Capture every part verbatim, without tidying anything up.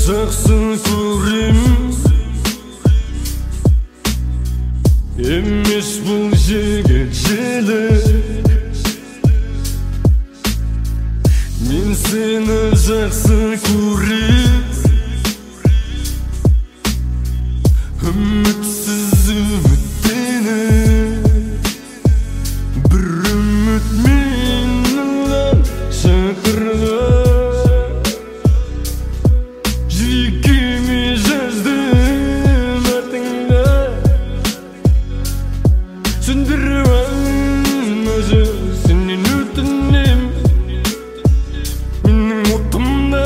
жақсы көрем, емес бұл жегет желік. Мен сені жақсы көрем, үмітсіз үміттеніп, бір үміт менен шақырды. Жүрегіме жаздым атыңды, сөндіріп алмашы, сенен өтінем менің отымды.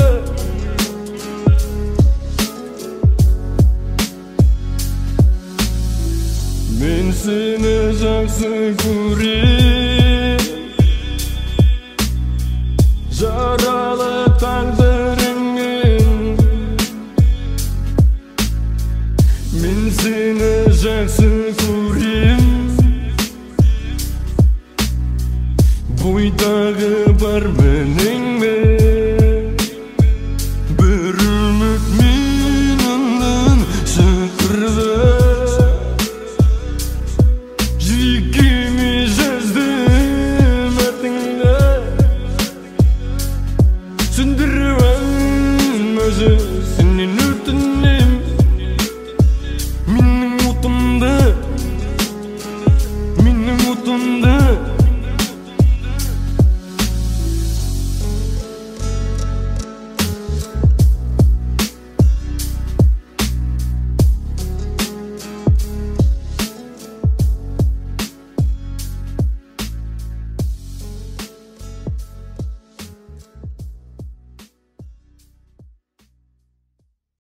Мен сені жақсы көрем, жаралы тағдырыңмен. Мен сені жақсы көрем, бойдағы бар ма